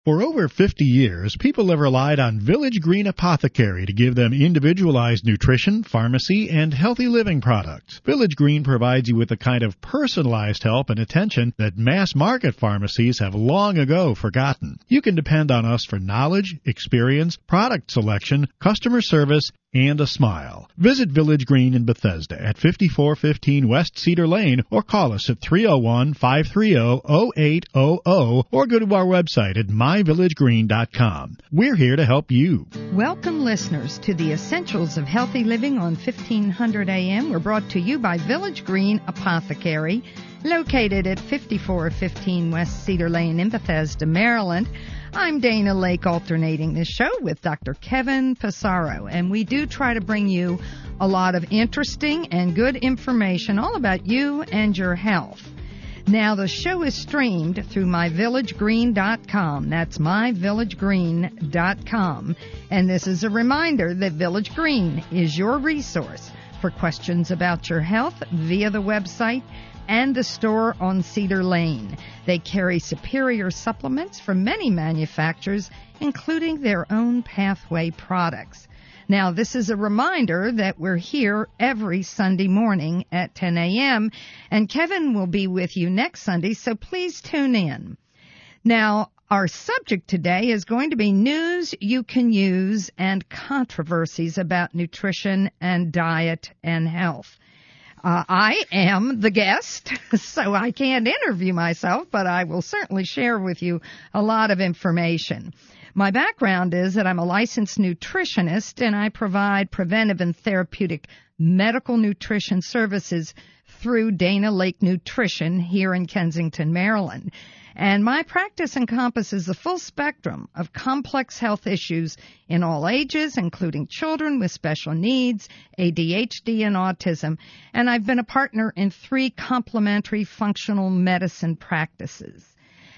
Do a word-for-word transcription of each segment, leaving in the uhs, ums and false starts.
For over fifty years, people have relied on Village Green Apothecary to give them individualized nutrition, pharmacy, and healthy living products. Village Green provides you with the kind of personalized help and attention that mass-market pharmacies have long ago forgotten. You can depend on us for knowledge, experience, product selection, customer service, and a smile. Visit Village Green in Bethesda at fifty-four fifteen West Cedar Lane or call us at three oh one, five three oh, oh eight hundred or go to our website at my village green dot com. We're here to help you. Welcome, listeners, to the Essentials of Healthy Living on fifteen hundred A M. We're brought to you by Village Green Apothecary, located at fifty-four fifteen West Cedar Lane in Bethesda, Maryland. I'm Dana Lake, alternating this show with Doctor Kevin Passaro, and we do try to bring you a lot of interesting and good information all about you and your health. Now, the show is streamed through my village green dot com. That's my village green dot com. And this is a reminder that Village Green is your resource for questions about your health via the website and the store on Cedar Lane. They carry superior supplements from many manufacturers, including their own Pathway products. Now, this is a reminder that we're here every Sunday morning at ten a.m., and Kevin will be with you next Sunday, so please tune in. Now, our subject today is going to be news you can use and controversies about nutrition and diet and health. Uh, I am the guest, so I can't interview myself, but I will certainly share with you a lot of information. My background is that I'm a licensed nutritionist, and I provide preventive and therapeutic medical nutrition services through Dana Lake Nutrition here in Kensington, Maryland. And my practice encompasses the full spectrum of complex health issues in all ages, including children with special needs, A D H D, and autism. And I've been a partner in three complementary functional medicine practices.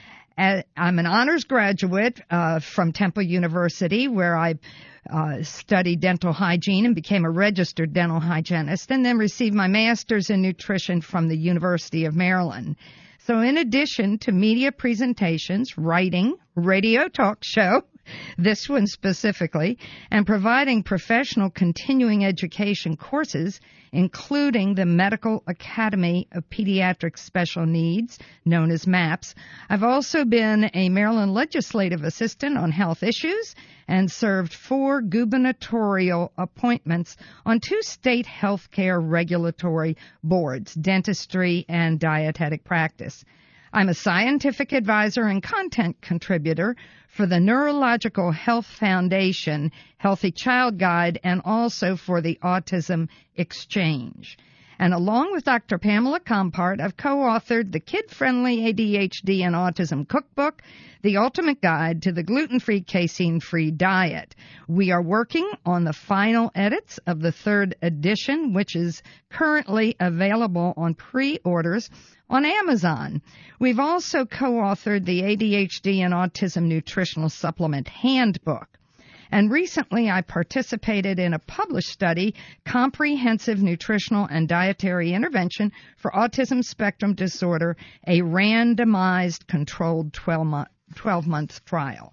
I'm an honors graduate uh, from Temple University, where I uh, studied dental hygiene and became a registered dental hygienist, and then received my master's in nutrition from the University of Maryland. So in addition to media presentations, writing, radio talk show, this one specifically, and providing professional continuing education courses, including the Medical Academy of Pediatric Special Needs, known as MAPS, I've also been a Maryland legislative assistant on health issues and served four gubernatorial appointments on two state health care regulatory boards, dentistry and dietetic practice. I'm a scientific advisor and content contributor for the Neurological Health Foundation Healthy Child Guide and also for the Autism Exchange. And along with Doctor Pamela Compart, I've co-authored the Kid-Friendly A D H D and Autism Cookbook, The Ultimate Guide to the Gluten-Free, Casein-Free Diet. We are working on the final edits of the third edition, which is currently available on pre-orders on Amazon. We've also co-authored the A D H D and Autism Nutritional Supplement Handbook. And recently I participated in a published study, Comprehensive Nutritional and Dietary Intervention for Autism Spectrum Disorder, a randomized controlled twelve-month trial.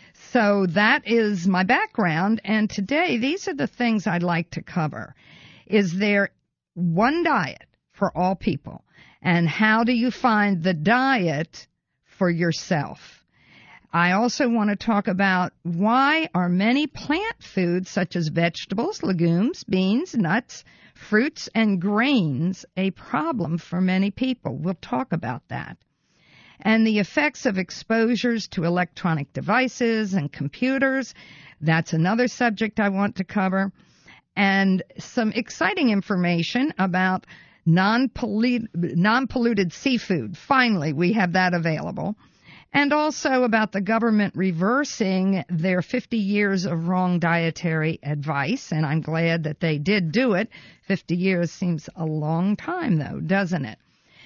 So that is my background, and today these are the things I'd like to cover. Is there one diet for all people? And how do you find the diet for yourself? I also want to talk about why are many plant foods such as vegetables, legumes, beans, nuts, fruits, and grains a problem for many people. We'll talk about that. And the effects of exposures to electronic devices and computers. That's another subject I want to cover. And some exciting information about non-polluted, non-polluted seafood. Finally, we have that available. And also about the government reversing their fifty years of wrong dietary advice, and I'm glad that they did do it. fifty years seems a long time, though, doesn't it?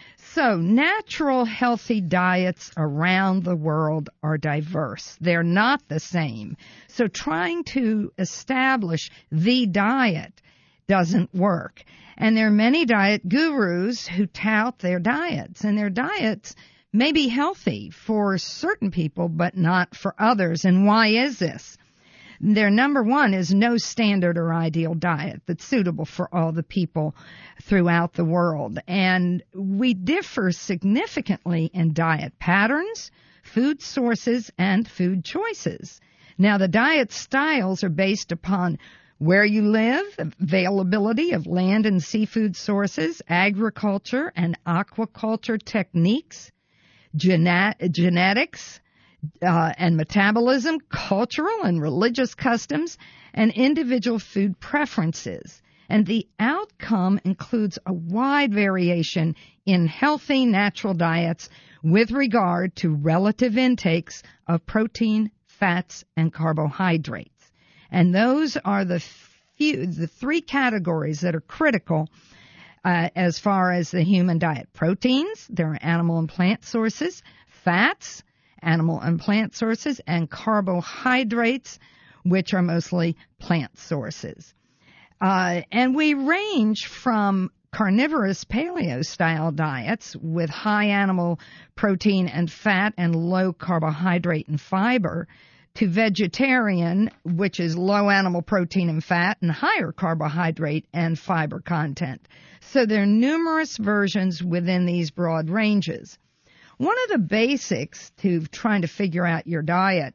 So natural, healthy diets around the world are diverse. They're not the same. So trying to establish the diet doesn't work. And there are many diet gurus who tout their diets, and their diets may be healthy for certain people, but not for others. And why is this? Their number one is no standard or ideal diet that's suitable for all the people throughout the world. And we differ significantly in diet patterns, food sources, and food choices. Now, the diet styles are based upon where you live, availability of land and seafood sources, agriculture and aquaculture techniques, genet- genetics, Uh, and metabolism, cultural and religious customs, and individual food preferences. And the outcome includes a wide variation in healthy natural diets with regard to relative intakes of protein, fats, and carbohydrates. And those are the few, the three categories that are critical uh, as far as the human diet. Proteins, there are animal and plant sources, fats, animal and plant sources, and carbohydrates, which are mostly plant sources. Uh, and we range from carnivorous paleo-style diets with high animal protein and fat and low carbohydrate and fiber to vegetarian, which is low animal protein and fat and higher carbohydrate and fiber content. So there are numerous versions within these broad ranges. One of the basics to trying to figure out your diet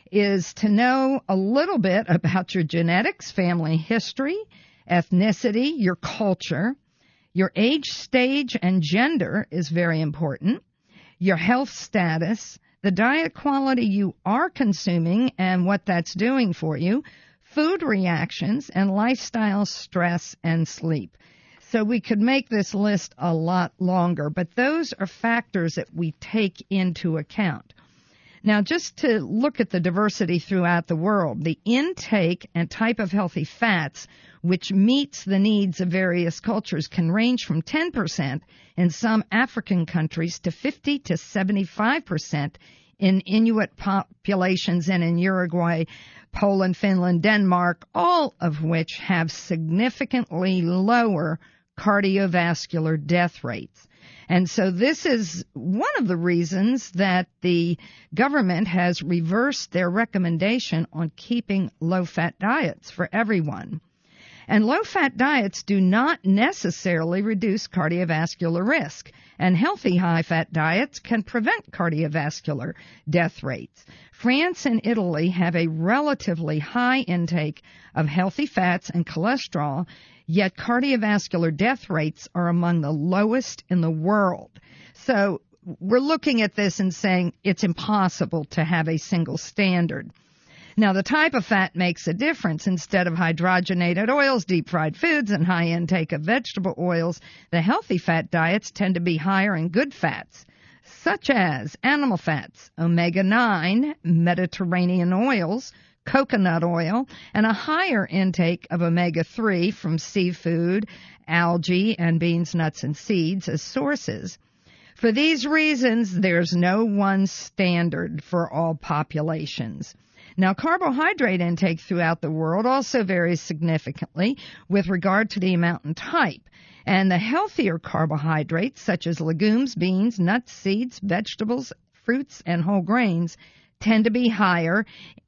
is to know a little bit about your genetics, family history, ethnicity, your culture. Your age, stage, and gender is very important. Your health status, the diet quality you are consuming and what that's doing for you, food reactions, and lifestyle, stress, and sleep. So we could make this list a lot longer, but those are factors that we take into account. Now, just to look at the diversity throughout the world, the intake and type of healthy fats, which meets the needs of various cultures, can range from ten percent in some African countries to fifty to seventy-five percent in Inuit populations and in Uruguay, Poland, Finland, Denmark, all of which have significantly lower cardiovascular death rates. And so this is one of the reasons that the government has reversed their recommendation on keeping low-fat diets for everyone. And low-fat diets do not necessarily reduce cardiovascular risk, and healthy high-fat diets can prevent cardiovascular death rates. France and Italy have a relatively high intake of healthy fats and cholesterol, yet cardiovascular death rates are among the lowest in the world. So we're looking at this and saying it's impossible to have a single standard. Now, the type of fat makes a difference. Instead of hydrogenated oils, deep-fried foods, and high intake of vegetable oils, the healthy fat diets tend to be higher in good fats, such as animal fats, omega nine, Mediterranean oils, coconut oil, and a higher intake of omega three from seafood, algae, and beans, nuts, and seeds as sources. For these reasons, there's no one standard for all populations. Now, carbohydrate intake throughout the world also varies significantly with regard to the amount and type. And the healthier carbohydrates, such as legumes, beans, nuts, seeds, vegetables, fruits, and whole grains, tend to be higher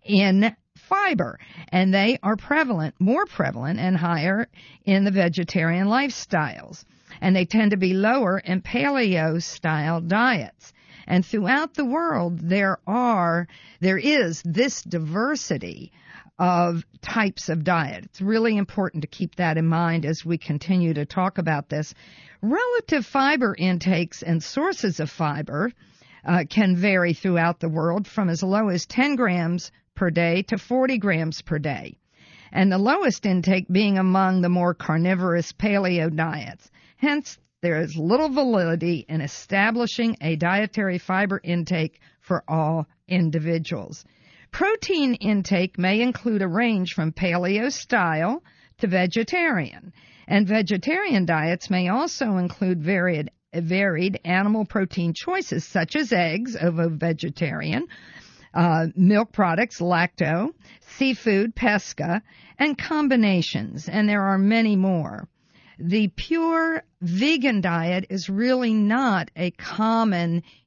in fiber, and they are prevalent, more prevalent and higher in the vegetarian lifestyles. And they tend to be lower in paleo-style diets. And throughout the world, there are, there is this diversity of types of diet. It's really important to keep that in mind as we continue to talk about this. Relative fiber intakes and sources of fiber uh, can vary throughout the world from as low as ten grams per day to forty grams per day, and the lowest intake being among the more carnivorous paleo diets. Hence, there is little validity in establishing a dietary fiber intake for all individuals. Protein intake may include a range from paleo-style to vegetarian, and vegetarian diets may also include varied, varied animal protein choices such as eggs, ovo-vegetarian, uh, milk products, lacto, seafood, pesca, and combinations, and there are many more. The pure vegan diet is really not a common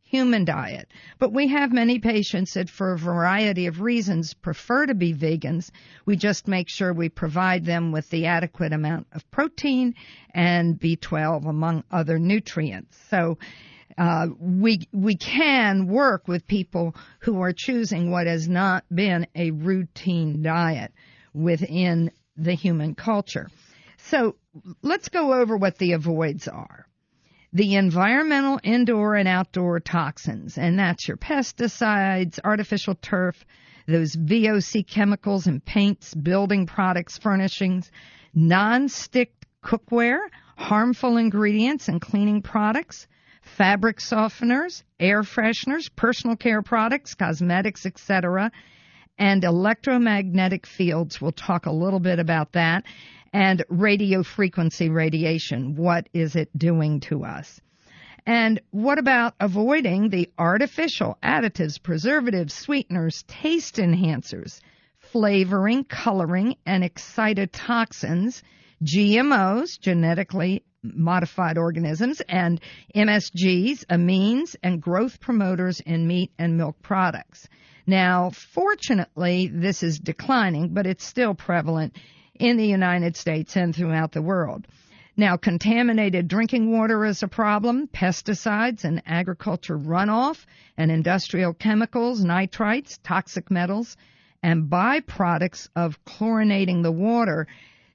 human diet. But we have many patients that, for a variety of reasons, prefer to be vegans. We just make sure we provide them with the adequate amount of protein and B twelve, among other nutrients. So uh, we we can work with people who are choosing what has not been a routine diet within the human culture. So let's go over what the avoids are. The environmental indoor and outdoor toxins, and that's your pesticides, artificial turf, those V O C chemicals in paints, building products, furnishings, non-stick cookware, harmful ingredients in cleaning products, fabric softeners, air fresheners, personal care products, cosmetics, et cetera, and electromagnetic fields. We'll talk a little bit about that. And radio frequency radiation, what is it doing to us? And what about avoiding the artificial additives, preservatives, sweeteners, taste enhancers, flavoring, coloring, and excitotoxins, G M Os, genetically modified organisms, and M S Gs, amines, and growth promoters in meat and milk products? Now, fortunately, this is declining, but it's still prevalent in the United States and throughout the world. Now, contaminated drinking water is a problem. Pesticides and agriculture runoff and industrial chemicals, nitrites, toxic metals, and byproducts of chlorinating the water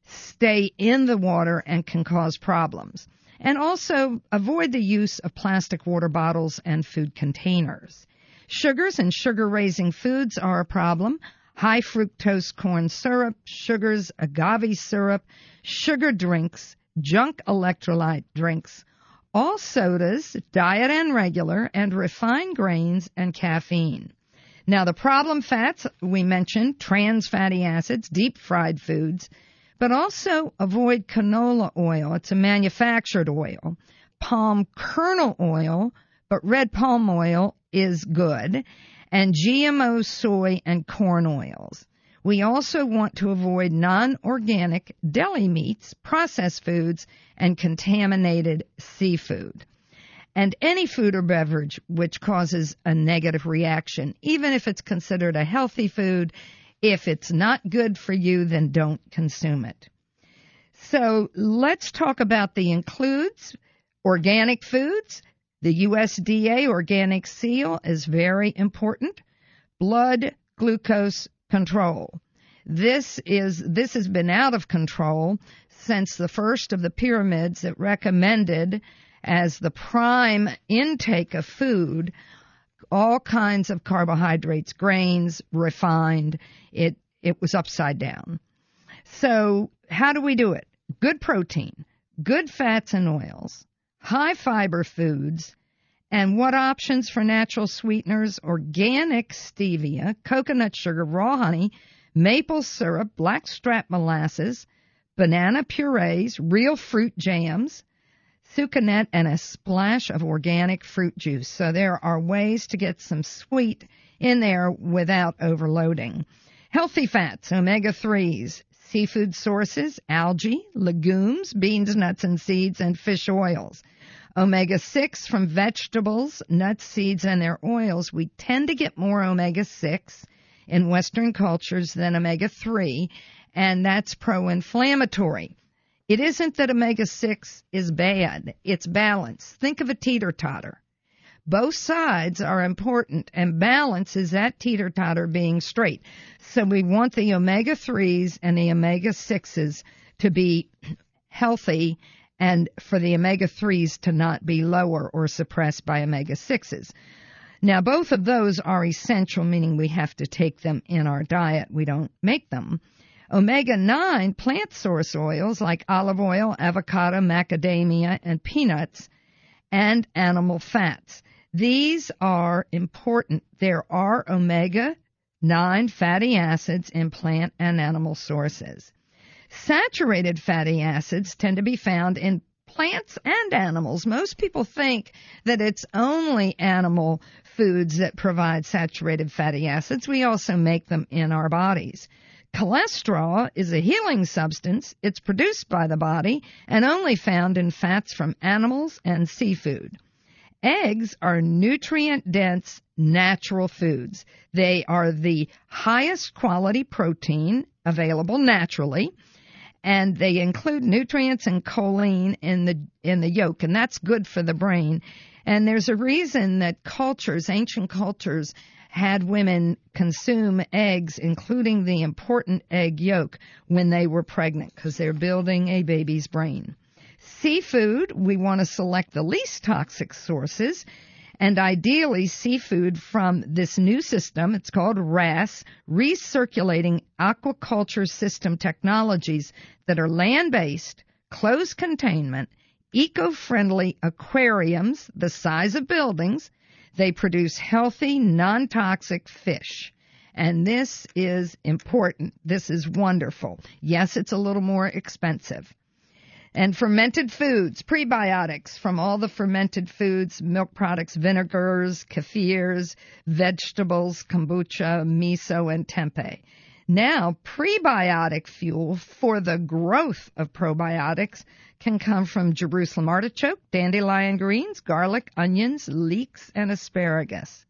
stay in the water and can cause problems. And also avoid the use of plastic water bottles and food containers. Sugars and sugar-raising foods are a problem. High fructose corn syrup, sugars, agave syrup, sugar drinks, junk electrolyte drinks, all sodas, diet and regular, and refined grains and caffeine. Now, the problem fats, we mentioned trans fatty acids, deep fried foods, but also avoid canola oil. It's a manufactured oil. Palm kernel oil, but red palm oil is good. And G M O soy and corn oils. We also want to avoid non-organic deli meats, processed foods, and contaminated seafood. And any food or beverage which causes a negative reaction, even if it's considered a healthy food, if it's not good for you, then don't consume it. So let's talk about the includes. Organic foods. The U S D A organic seal is very important. Blood glucose control. This is this has been out of control since the first of the pyramids that recommended as the prime intake of food all kinds of carbohydrates, grains, refined. It it was upside down. So how do we do it? Good protein, good fats and oils, high fiber foods, and what options for natural sweeteners? Organic stevia, coconut sugar, raw honey, maple syrup, blackstrap molasses, banana purees, real fruit jams, sucanat, and a splash of organic fruit juice. So there are ways to get some sweet in there without overloading. Healthy fats, omega threes, seafood sources, algae, legumes, beans, nuts, and seeds, and fish oils. omega six from vegetables, nuts, seeds, and their oils. We tend to get more omega six in Western cultures than omega three, and that's pro-inflammatory. It isn't that omega six is bad. It's balance. Think of a teeter-totter. Both sides are important, and balance is that teeter-totter being straight. So we want the omega threes and the omega sixes to be healthy and for the omega threes to not be lower or suppressed by omega sixes. Now, both of those are essential, meaning we have to take them in our diet. We don't make them. omega nine plant source oils like olive oil, avocado, macadamia, and peanuts, and animal fats. These are important. There are omega nine fatty acids in plant and animal sources. Saturated fatty acids tend to be found in plants and animals. Most people think that it's only animal foods that provide saturated fatty acids. We also make them in our bodies. Cholesterol is a healing substance. It's produced by the body and only found in fats from animals and seafood. Eggs are nutrient-dense, natural foods. They are the highest quality protein available naturally, and they include nutrients and choline in the in the yolk, and that's good for the brain. And there's a reason that cultures, ancient cultures, had women consume eggs, including the important egg yolk, when they were pregnant, because they're building a baby's brain. Seafood, we want to select the least toxic sources, and ideally seafood from this new system, it's called R A S, Recirculating Aquaculture System Technologies, that are land-based, closed containment, eco-friendly aquariums the size of buildings. They produce healthy, non-toxic fish. And this is important. This is wonderful. Yes, it's a little more expensive. And fermented foods, prebiotics from all the fermented foods, milk products, vinegars, kefirs, vegetables, kombucha, miso, and tempeh. Now, prebiotic fuel for the growth of probiotics can come from Jerusalem artichoke, dandelion greens, garlic, onions, leeks, and asparagus.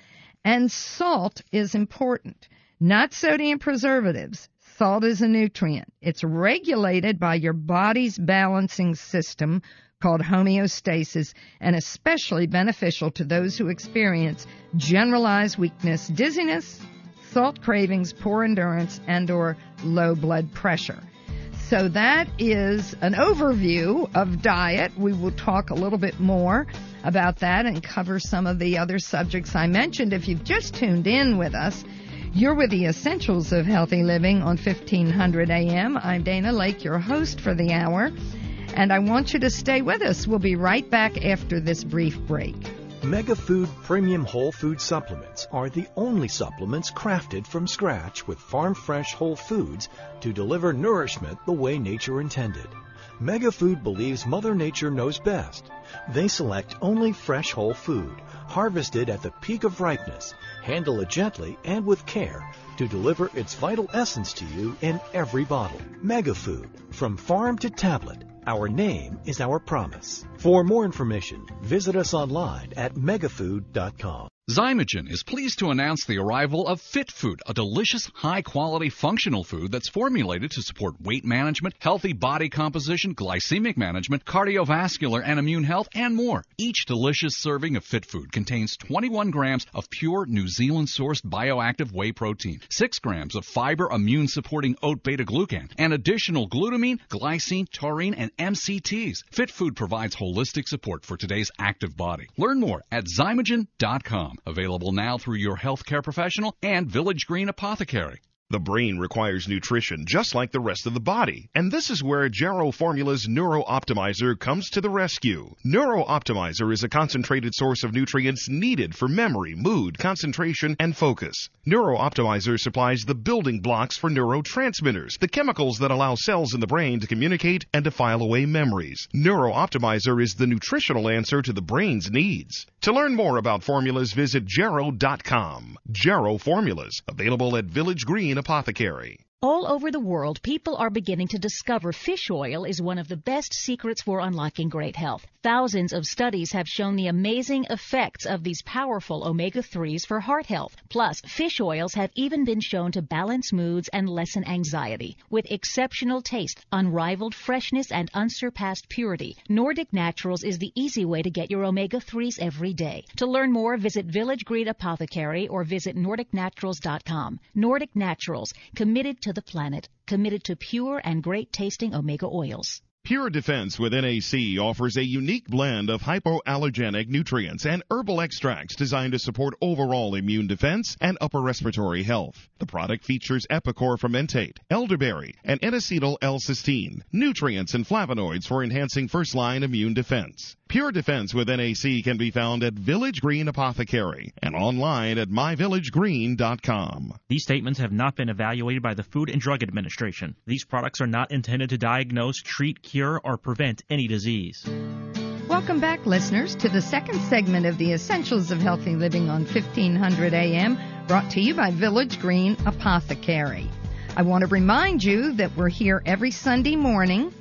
And salt is important, not sodium preservatives. Salt is a nutrient. It's regulated by your body's balancing system called homeostasis, and especially beneficial to those who experience generalized weakness, dizziness, salt cravings, poor endurance, and or low blood pressure. So that is an overview of diet. We will talk a little bit more about that and cover some of the other subjects I mentioned. If you've just tuned in with us, you're with the Essentials of Healthy Living on fifteen hundred A M. I'm Dana Lake, your host for the hour, and I want you to stay with us. We'll be right back after this brief break. MegaFood Premium Whole Food Supplements are the only supplements crafted from scratch with farm-fresh whole foods to deliver nourishment the way nature intended. MegaFood believes Mother Nature knows best. They select only fresh whole food, harvested at the peak of ripeness, handle it gently and with care to deliver its vital essence to you in every bottle. MegaFood, from farm to tablet. Our name is our promise. For more information, visit us online at megafood dot com. Zymogen is pleased to announce the arrival of FitFood, a delicious, high-quality functional food that's formulated to support weight management, healthy body composition, glycemic management, cardiovascular and immune health, and more. Each delicious serving of FitFood contains twenty-one grams of pure New Zealand-sourced bioactive whey protein, six grams of fiber immune-supporting oat beta-glucan, and additional glutamine, glycine, taurine, and M C Ts. FitFood provides holistic support for today's active body. Learn more at zymogen dot com. Available now through your healthcare professional and Village Green Apothecary. The brain requires nutrition just like the rest of the body, and this is where Jarrow Formula's Neuro Optimizer comes to the rescue. Neuro Optimizer is a concentrated source of nutrients needed for memory, mood, concentration, and focus. Neuro Optimizer supplies the building blocks for neurotransmitters, the chemicals that allow cells in the brain to communicate and to file away memories. Neuro Optimizer is the nutritional answer to the brain's needs. To learn more about formulas, visit jarrow dot com. Jarrow Formulas, available at Village Green Apothecary. All over the world, people are beginning to discover fish oil is one of the best secrets for unlocking great health. Thousands of studies have shown the amazing effects of these powerful omega threes for heart health. Plus, fish oils have even been shown to balance moods and lessen anxiety. With exceptional taste, unrivaled freshness, and unsurpassed purity, Nordic Naturals is the easy way to get your omega threes every day. To learn more, visit Village Green Apothecary or visit nordic naturals dot com. Nordic Naturals, committed to the planet, committed to pure and great-tasting omega oils. Pure Defense with N A C offers a unique blend of hypoallergenic nutrients and herbal extracts designed to support overall immune defense and upper respiratory health. The product features Epicor fermentate, elderberry, and N-acetyl L-cysteine, nutrients and flavonoids for enhancing first-line immune defense. Pure Defense with N A C can be found at Village Green Apothecary and online at my village green dot com. These statements have not been evaluated by the Food and Drug Administration. These products are not intended to diagnose, treat, cure, or prevent any disease. Welcome back, listeners, to the second segment of the Essentials of Healthy Living on fifteen hundred A M, brought to you by Village Green Apothecary. I want to remind you that we're here every Sunday morning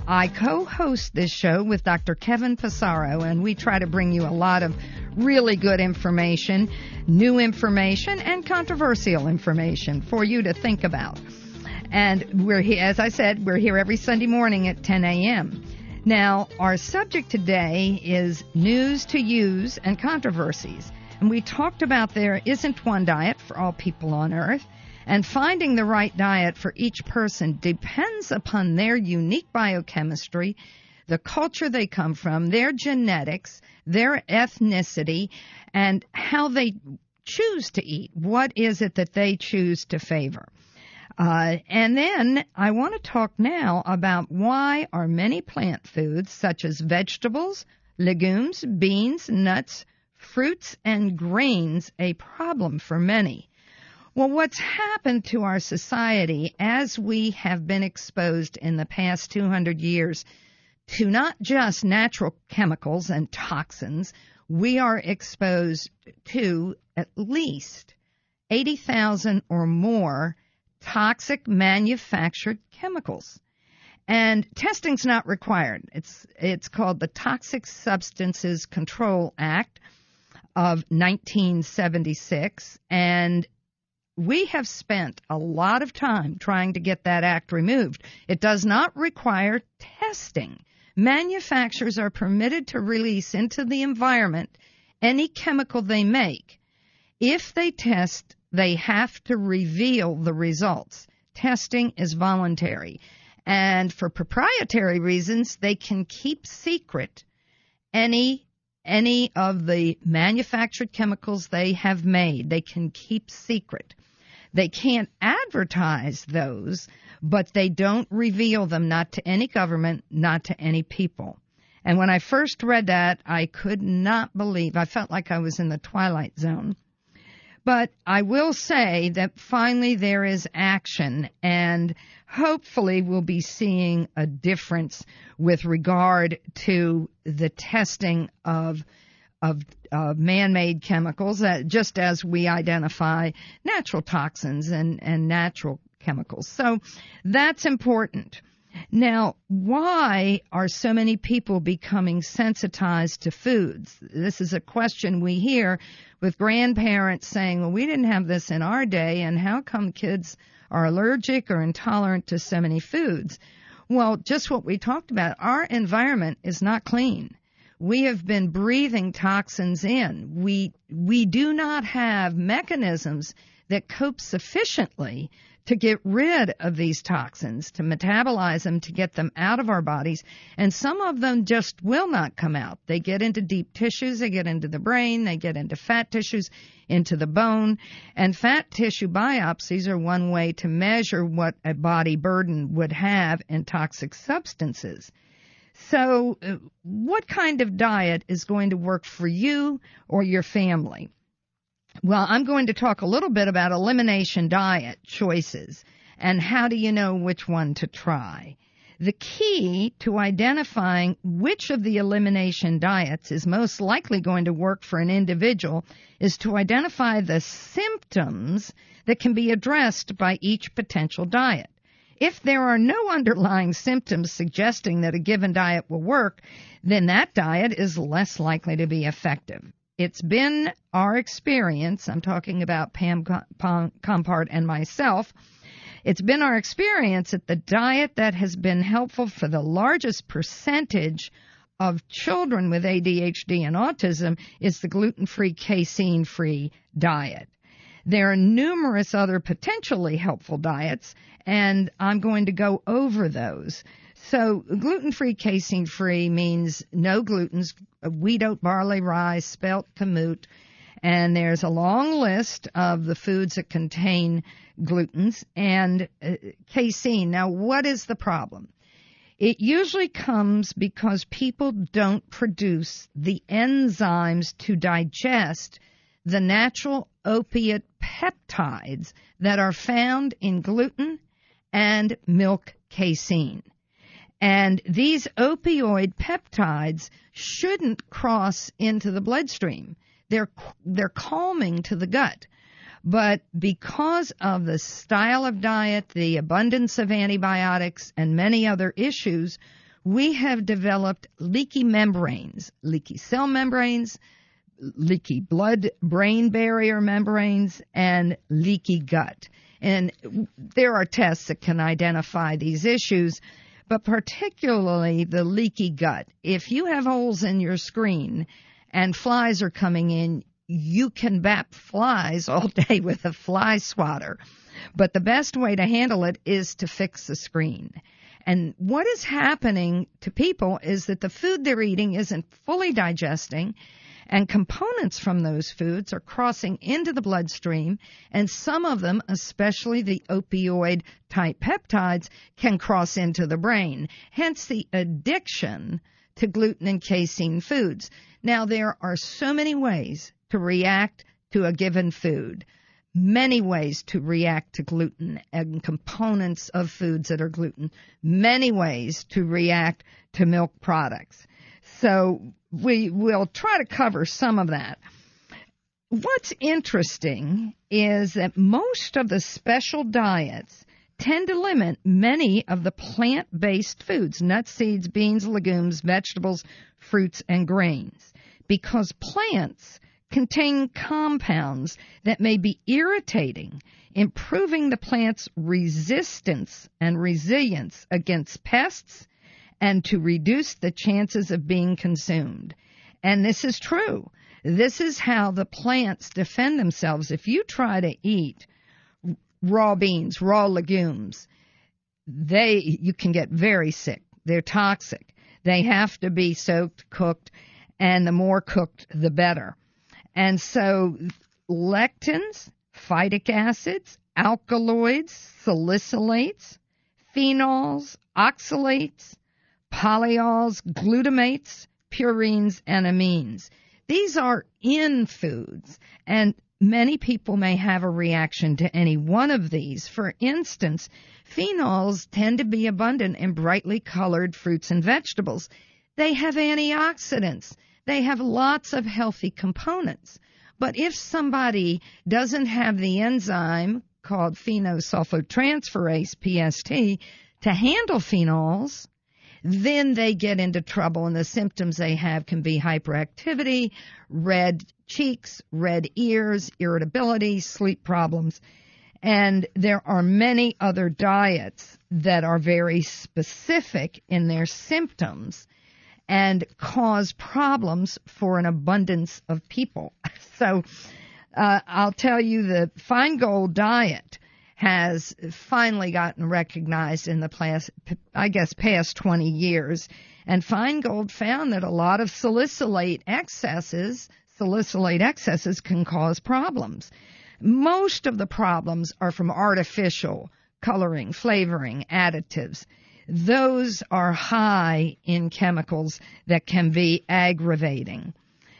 I co-host this show with Doctor Kevin Passaro, and we try to bring you a lot of really good information, new information, and controversial information for you to think about. And we're here, as I said, we're here every Sunday morning at ten a.m. Now, our subject today is news to use and controversies. And we talked about there isn't one diet for all people on earth. And finding the right diet for each person depends upon their unique biochemistry, the culture they come from, their genetics, their ethnicity, and how they choose to eat. What is it that they choose to favor? Uh, and then I want to talk now about why are many plant foods, such as vegetables, legumes, beans, nuts, fruits, and grains, a problem for many. Well, what's happened to our society as we have been exposed in the past two hundred years to not just natural chemicals and toxins, we are exposed to at least eighty thousand or more toxic manufactured chemicals. And testing's not required. It's it's called the Toxic Substances Control Act of nineteen seventy-six, and we have spent a lot of time trying to get that act removed. It does not require testing. Manufacturers are permitted to release into the environment any chemical they make. If they test, they have to reveal the results. Testing is voluntary. And for proprietary reasons, they can keep secret any any of the manufactured chemicals they have made. They can keep secret. They can't advertise those, but they don't reveal them, not to any government, not to any people. And when I first read that, I could not believe. I felt like I was in the Twilight Zone. But I will say that finally there is action, and hopefully we'll be seeing a difference with regard to the testing of of uh, man-made chemicals, uh, just as we identify natural toxins and, and natural chemicals. So that's important. Now, why are so many people becoming sensitized to foods? This is a question we hear with grandparents saying, well, we didn't have this in our day, and how come kids are allergic or intolerant to so many foods? Well, just what we talked about, our environment is not clean. We have been breathing toxins in. We we do not have mechanisms that cope sufficiently to get rid of these toxins, to metabolize them, to get them out of our bodies. And some of them just will not come out. They get into deep tissues, they get into the brain, they get into fat tissues, into the bone. And fat tissue biopsies are one way to measure what a body burden would have in toxic substances. So uh, what kind of diet is going to work for you or your family? Well, I'm going to talk a little bit about elimination diet choices and how do you know which one to try. The key to identifying which of the elimination diets is most likely going to work for an individual is to identify the symptoms that can be addressed by each potential diet. If there are no underlying symptoms suggesting that a given diet will work, then that diet is less likely to be effective. It's been our experience, I'm talking about Pam Compart and myself, it's been our experience that the diet that has been helpful for the largest percentage of children with A D H D and autism is the gluten-free, casein-free diet. There are numerous other potentially helpful diets, and I'm going to go over those. So gluten-free, casein-free means no glutens, wheat, oat, barley, rye, spelt, kamut, and there's a long list of the foods that contain glutens and uh, casein. Now, what is the problem? It usually comes because people don't produce the enzymes to digest the natural opiate peptides that are found in gluten and milk casein. And these opioid peptides shouldn't cross into the bloodstream. They're they're calming to the gut. But because of the style of diet, the abundance of antibiotics, and many other issues, we have developed leaky membranes, leaky cell membranes, leaky blood-brain barrier membranes, and leaky gut. And there are tests that can identify these issues, but particularly the leaky gut. If you have holes in your screen and flies are coming in, you can bat flies all day with a fly swatter. But the best way to handle it is to fix the screen. And what is happening to people is that the food they're eating isn't fully digesting, and components from those foods are crossing into the bloodstream, and some of them, especially the opioid-type peptides, can cross into the brain, hence the addiction to gluten and casein foods. Now, there are so many ways to react to a given food, many ways to react to gluten and components of foods that are gluten, many ways to react to milk products. So we will try to cover some of that. What's interesting is that most of the special diets tend to limit many of the plant-based foods, nuts, seeds, beans, legumes, vegetables, fruits, and grains, because plants contain compounds that may be irritating, improving the plant's resistance and resilience against pests, and to reduce the chances of being consumed. And this is true. This is how the plants defend themselves. If you try to eat raw beans, raw legumes, they you can get very sick. They're toxic. They have to be soaked, cooked, and the more cooked, the better. And so lectins, phytic acids, alkaloids, salicylates, phenols, oxalates, polyols, glutamates, purines, and amines. These are in foods, and many people may have a reaction to any one of these. For instance, phenols tend to be abundant in brightly colored fruits and vegetables. They have antioxidants. They have lots of healthy components. But if somebody doesn't have the enzyme called phenosulfotransferase, P S T, to handle phenols, then they get into trouble, and the symptoms they have can be hyperactivity, red cheeks, red ears, irritability, sleep problems. And there are many other diets that are very specific in their symptoms and cause problems for an abundance of people. So uh, I'll tell you, the Feingold diet has finally gotten recognized in the past, I guess, past twenty years. And Feingold found that a lot of salicylate excesses, salicylate excesses can cause problems. Most of the problems are from artificial coloring, flavoring, additives. Those are high in chemicals that can be aggravating.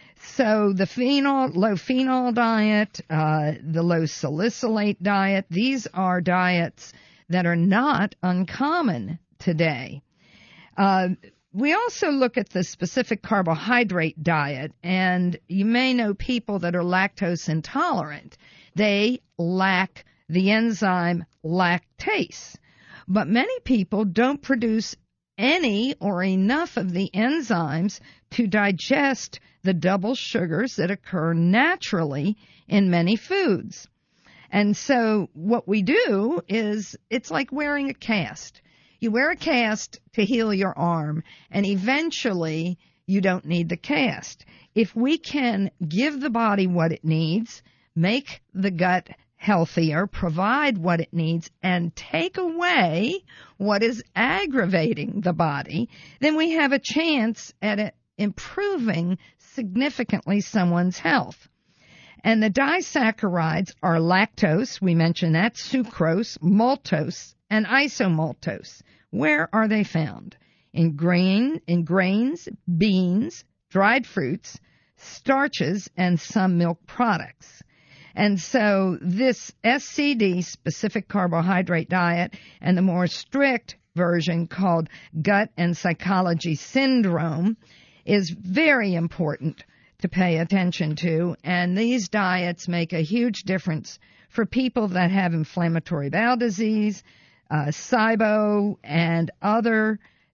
So the phenol, low phenol diet, uh, the low salicylate diet, these are diets that are not uncommon today. Uh, we also look at the specific carbohydrate diet, and you may know people that are lactose intolerant. They lack the enzyme lactase. But many people don't produce any or enough of the enzymes to digest the double sugars that occur naturally in many foods. And so what we do is, it's like wearing a cast. You wear a cast to heal your arm, and eventually you don't need the cast. If we can give the body what it needs, make the gut healthier, provide what it needs, and take away what is aggravating the body, then we have a chance at it improving significantly someone's health. And the disaccharides are lactose, we mentioned that, sucrose, maltose, and isomaltose. Where are they found? In grain, in grains, beans, dried fruits, starches, and some milk products. And so this S C D, specific carbohydrate diet, and the more strict version called gut and psychology syndrome is very important to pay attention to. And these diets make a huge difference for people that have inflammatory bowel disease, uh, S I B O, and other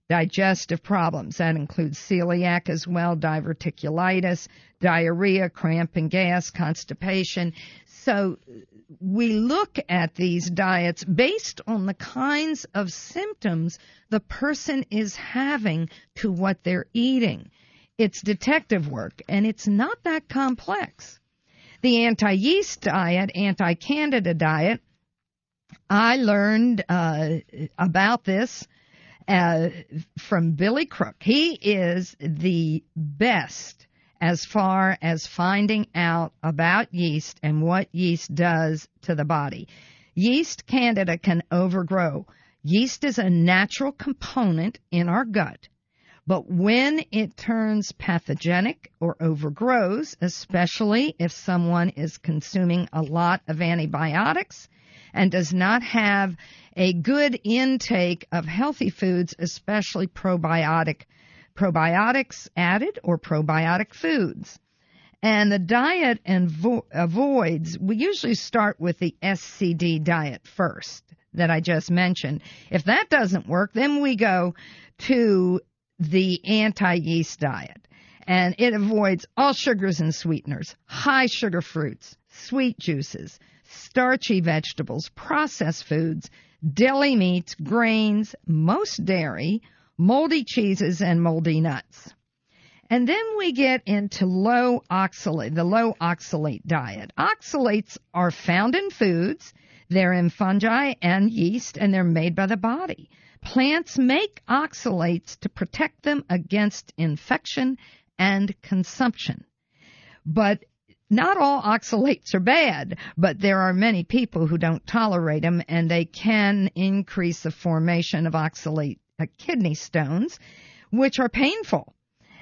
digestive problems. That includes celiac as well, diverticulitis, diarrhea, cramp and gas, constipation. So we look at these diets based on the kinds of symptoms the person is having to what they're eating. It's detective work, and it's not that complex. The anti-yeast diet, anti-candida diet, I learned uh, about this uh, from Billy Crook. He is the best as far as finding out about yeast and what yeast does to the body. Yeast candida can overgrow. Yeast is a natural component in our gut, but when it turns pathogenic or overgrows, especially if someone is consuming a lot of antibiotics and does not have a good intake of healthy foods, especially probiotic probiotics added or probiotic foods. And the diet invo- avoids, we usually start with the S C D diet first that I just mentioned. If that doesn't work, then we go to the anti-yeast diet. And it avoids all sugars and sweeteners, high sugar fruits, sweet juices, starchy vegetables, processed foods, deli meats, grains, most dairy, moldy cheeses, and moldy nuts. And then we get into low oxalate, the low oxalate diet. Oxalates are found in foods. They're in fungi and yeast, and they're made by the body. Plants make oxalates to protect them against infection and consumption. But not all oxalates are bad, but there are many people who don't tolerate them, and they can increase the formation of oxalate uh, kidney stones, which are painful.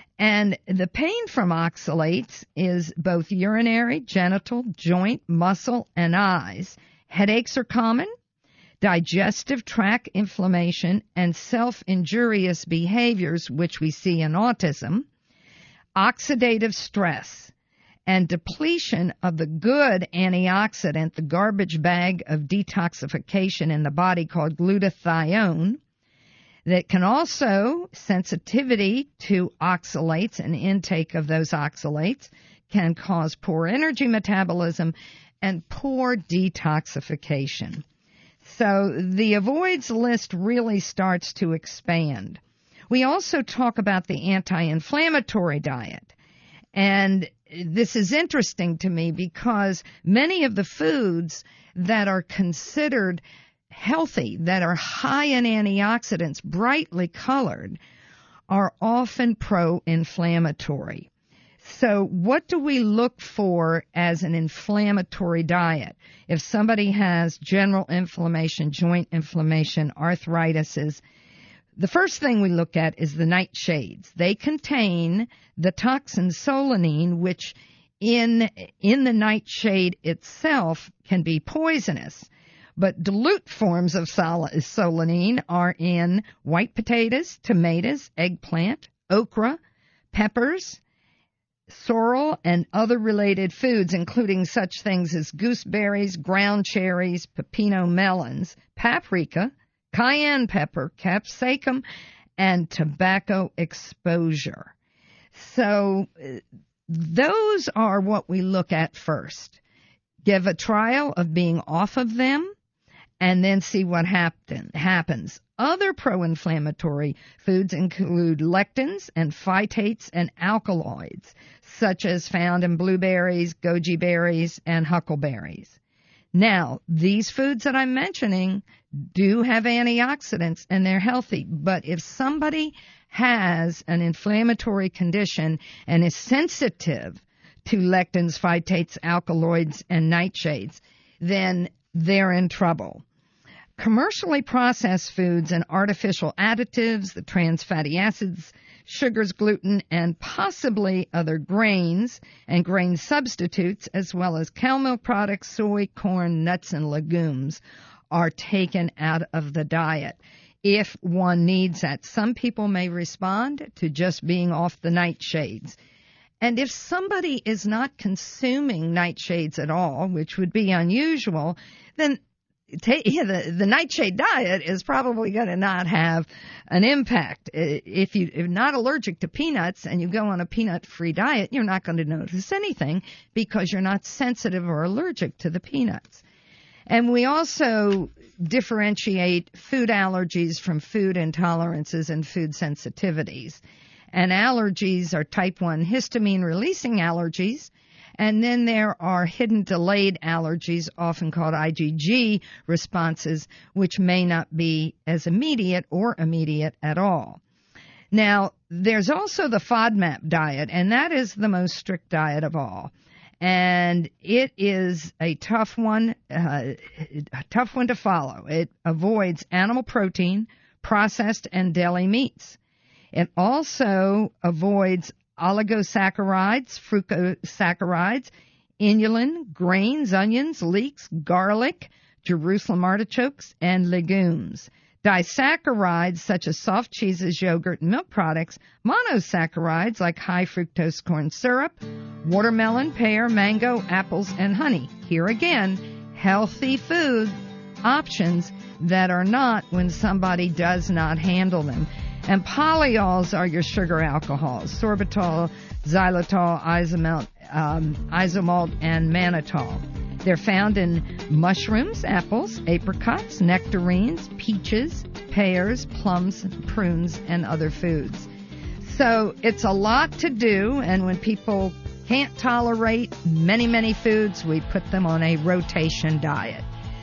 And the pain from oxalates is both urinary, genital, joint, muscle, and eyes. Headaches are common. Digestive tract inflammation and self-injurious behaviors, which we see in autism. Oxidative stress and depletion of the good antioxidant, the garbage bag of detoxification in the body called glutathione, that can also, sensitivity to oxalates and intake of those oxalates can cause poor energy metabolism and poor detoxification. So the avoids list really starts to expand. We also talk about the anti-inflammatory diet. And this is interesting to me because many of the foods that are considered healthy, that are high in antioxidants, brightly colored, are often pro-inflammatory. So what do we look for as an inflammatory diet? If somebody has general inflammation, joint inflammation, arthritis, the first thing we look at is the nightshades. They contain the toxin solanine, which in in the nightshade itself can be poisonous. But dilute forms of sol- solanine are in white potatoes, tomatoes, eggplant, okra, peppers, sorrel, and other related foods, including such things as gooseberries, ground cherries, pepino melons, paprika, cayenne pepper, capsicum, and tobacco exposure. So uh, those are what we look at first. Give a trial of being off of them, and then see what happen, happens. Other pro-inflammatory foods include lectins and phytates and alkaloids, such as found in blueberries, goji berries, and huckleberries. Now, these foods that I'm mentioning do have antioxidants, and they're healthy. But if somebody has an inflammatory condition and is sensitive to lectins, phytates, alkaloids, and nightshades, then they're in trouble. Commercially processed foods and artificial additives, the trans fatty acids, sugars, gluten, and possibly other grains and grain substitutes, as well as cow milk products, soy, corn, nuts, and legumes, are taken out of the diet if one needs that. Some people may respond to just being off the nightshades. And if somebody is not consuming nightshades at all, which would be unusual, then ta- yeah, the, the nightshade diet is probably going to not have an impact. If you, if you're not allergic to peanuts and you go on a peanut-free diet, you're not going to notice anything because you're not sensitive or allergic to the peanuts. And we also differentiate food allergies from food intolerances and food sensitivities. And allergies are type one histamine-releasing allergies. And then there are hidden delayed allergies, often called I G G responses, which may not be as immediate or immediate at all. Now, there's also the FODMAP diet, and that is the most strict diet of all. And it is a tough one, uh, a tough one to follow. It avoids animal protein, processed and deli meats. It also avoids oligosaccharides, fructosaccharides, inulin, grains, onions, leeks, garlic, Jerusalem artichokes, and legumes. Disaccharides such as soft cheeses, yogurt, and milk products, monosaccharides like high fructose corn syrup, watermelon, pear, mango, apples, and honey. Here again, healthy food options that are not when somebody does not handle them. And polyols are your sugar alcohols, sorbitol, xylitol, isomalt, um, isomalt, and mannitol. They're found in mushrooms, apples, apricots, nectarines, peaches, pears, plums, prunes, and other foods. So it's a lot to do, and when people can't tolerate many, many foods, we put them on a rotation diet.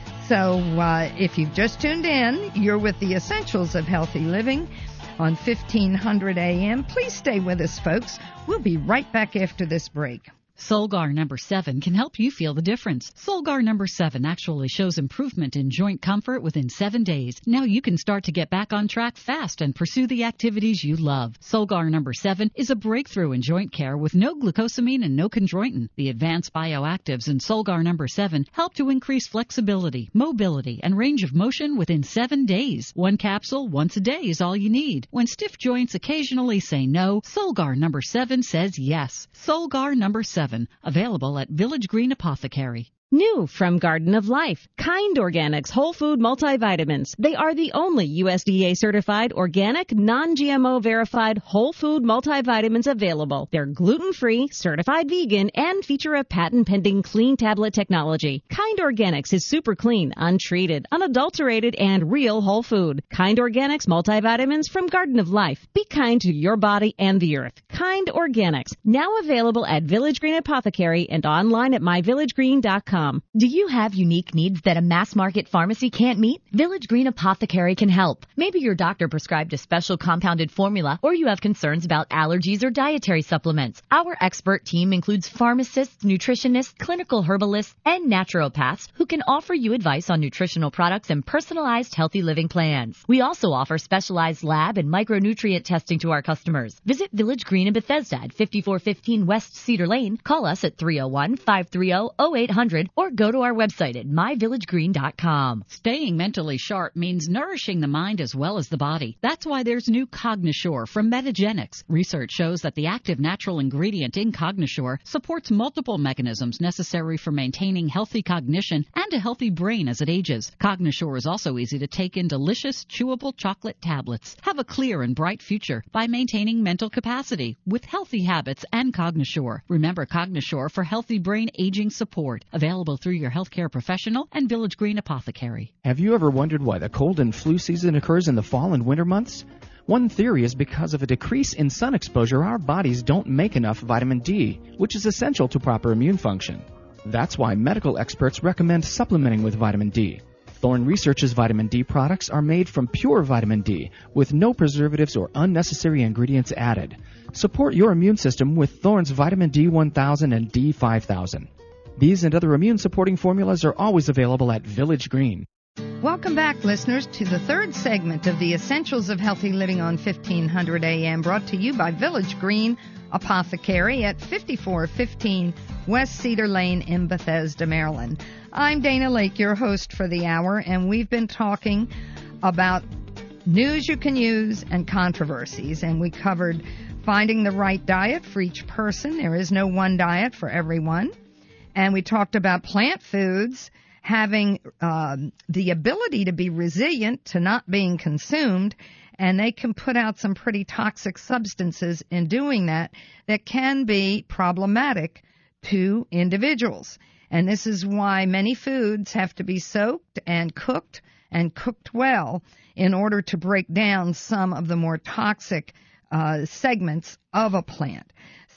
So uh, if you've just tuned in, you're with the Essentials of Healthy Living on fifteen hundred A M. Please stay with us, folks. We'll be right back after this break. Solgar number seven can help you feel the difference. Solgar number seven actually shows improvement in joint comfort within seven days. Now you can start to get back on track fast and pursue the activities you love. Solgar number seven is a breakthrough in joint care with no glucosamine and no chondroitin. The advanced bioactives in Solgar number seven help to increase flexibility, mobility, and range of motion within seven days. One capsule once a day is all you need. When stiff joints occasionally say no, Solgar number seven says yes. Solgar number seven. Available at Village Green Apothecary. New from Garden of Life, Kind Organics Whole Food Multivitamins. They are the only U S D A certified, organic, non-G M O verified whole food multivitamins available. They're gluten-free, certified vegan, and feature a patent-pending clean tablet technology. Kind Organics is super clean, untreated, unadulterated, and real whole food. Kind Organics multivitamins from Garden of Life. Be kind to your body and the earth. Kind Organics, now available at Village Green Apothecary and online at my village green dot com. Do you have unique needs that a mass market pharmacy can't meet? Village Green Apothecary can help. Maybe your doctor prescribed a special compounded formula, or you have concerns about allergies or dietary supplements. Our expert team includes pharmacists, nutritionists, clinical herbalists, and naturopaths who can offer you advice on nutritional products and personalized healthy living plans. We also offer specialized lab and micronutrient testing to our customers. Visit Village Green in Bethesda at fifty-four fifteen West Cedar Lane. Call us at three oh one, five three oh, oh eight hundred or go to our website at my village green dot com. Staying mentally sharp means nourishing the mind as well as the body. That's why there's new Cognisure from Metagenics. Research shows that the active natural ingredient in Cognisure supports multiple mechanisms necessary for maintaining healthy cognition and a healthy brain as it ages. Cognisure is also easy to take in delicious, chewable chocolate tablets. Have a clear and bright future by maintaining mental capacity with healthy habits and Cognisure. Remember Cognisure for healthy brain aging support. Available through your healthcare professional and Village Green Apothecary. Have you ever wondered why the cold and flu season occurs in the fall and winter months? One theory is because of a decrease in sun exposure, our bodies don't make enough vitamin D, which is essential to proper immune function. That's why medical experts recommend supplementing with vitamin D. Thorne Research's vitamin D products are made from pure vitamin D with no preservatives or unnecessary ingredients added. Support your immune system with Thorne's vitamin D one thousand and D five thousand. These and other immune-supporting formulas are always available at Village Green. Welcome back, listeners, to the third segment of the Essentials of Healthy Living on fifteen hundred A M, brought to you by Village Green Apothecary at fifty-four fifteen West Cedar Lane in Bethesda, Maryland. I'm Dana Lake, your host for the hour, and we've been talking about news you can use and controversies, and we covered finding the right diet for each person. There is no one diet for everyone. And we talked about plant foods having um, the ability to be resilient to not being consumed, and they can put out some pretty toxic substances in doing that that can be problematic to individuals. And this is why many foods have to be soaked and cooked and cooked well in order to break down some of the more toxic uh, segments of a plant.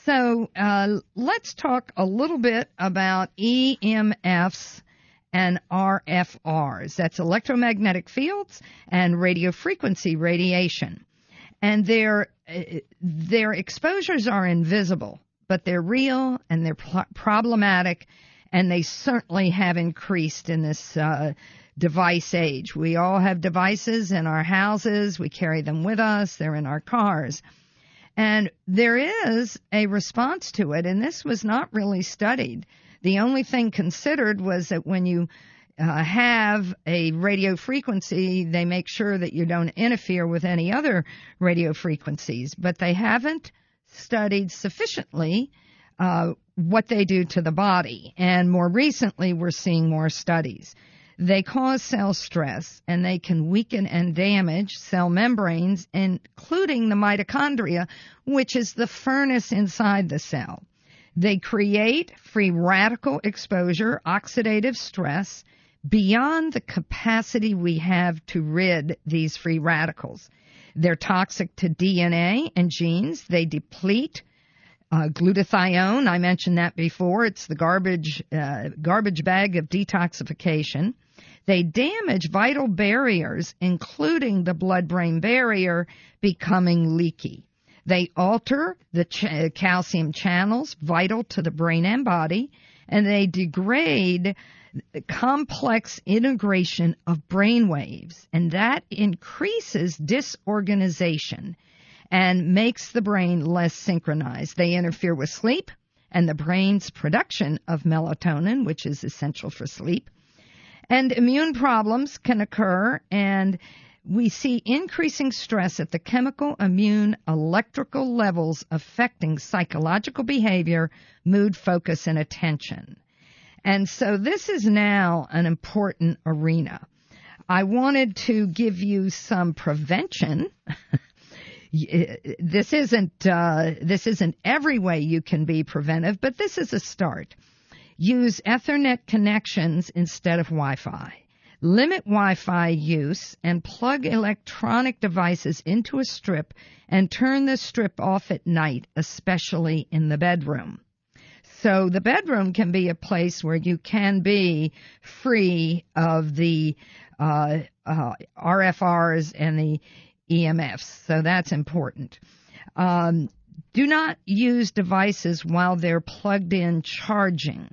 So uh, let's talk a little bit about E M Fs and R F Rs. That's electromagnetic fields and radio frequency radiation. And their their exposures are invisible, but they're real and they're pl- problematic, and they certainly have increased in this uh, device age. We all have devices in our houses. We carry them with us. They're in our cars. And there is a response to it, and this was not really studied. The only thing considered was that when you uh, have a radio frequency, they make sure that you don't interfere with any other radio frequencies. But they haven't studied sufficiently uh, what they do to the body. And more recently, we're seeing more studies. They cause cell stress, and they can weaken and damage cell membranes, including the mitochondria, which is the furnace inside the cell. They create free radical exposure, oxidative stress, beyond the capacity we have to rid these free radicals. They're toxic to D N A and genes. They deplete uh, glutathione. I mentioned that before. It's the garbage, uh, garbage bag of detoxification. They damage vital barriers, including the blood-brain barrier, becoming leaky. They alter the ch- calcium channels vital to the brain and body, and they degrade the complex integration of brain waves, and that increases disorganization and makes the brain less synchronized. They interfere with sleep and the brain's production of melatonin, which is essential for sleep. And immune problems can occur, and we see increasing stress at the chemical, immune, electrical levels affecting psychological behavior, mood, focus, and attention. And so this is now an important arena. I wanted to give you some prevention. This isn't uh, this isn't every way you can be preventive, but this is a start. Use Ethernet connections instead of Wi-Fi. Limit Wi-Fi use and plug electronic devices into a strip and turn the strip off at night, especially in the bedroom. So the bedroom can be a place where you can be free of the uh, uh, R F Rs and the E M Fs. So that's important. Um, do not use devices while they're plugged in charging.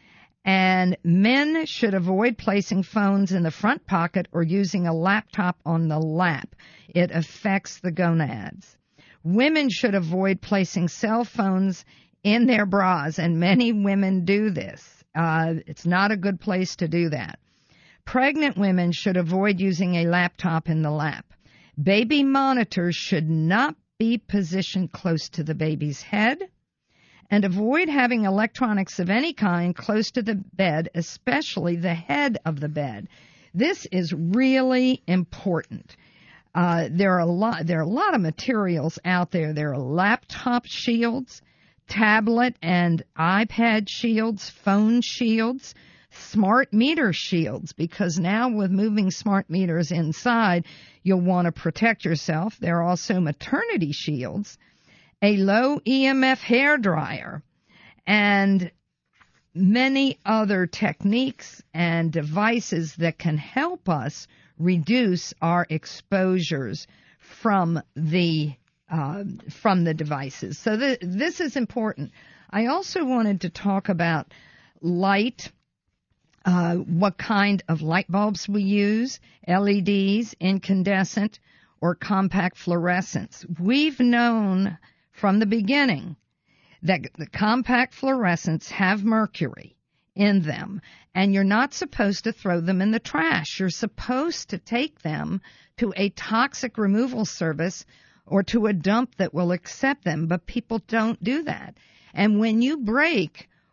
And men should avoid placing phones in the front pocket or using a laptop on the lap. It affects the gonads. Women should avoid placing cell phones in their bras, and many women do this. Uh, it's not a good place to do that. Pregnant women should avoid using a laptop in the lap. Baby monitors should not be positioned close to the baby's head. And avoid having electronics of any kind close to the bed, especially the head of the bed. This is really important. Uh, there are a lot. There are a lot of materials out there. There are laptop shields, tablet and iPad shields, phone shields, smart meter shields. Because now with moving smart meters inside, you'll want to protect yourself. There are also maternity shields. A low E M F hair dryer, and many other techniques and devices that can help us reduce our exposures from the uh, from the devices. So th- this is important. I also wanted to talk about light, uh, what kind of light bulbs we use, L E Ds, incandescent, or compact fluorescents. We've known from the beginning that the compact fluorescents have mercury in them, and you're not supposed to throw them in the trash. You're supposed to take them to a toxic removal service or to a dump that will accept them, but people don't do that. And when you break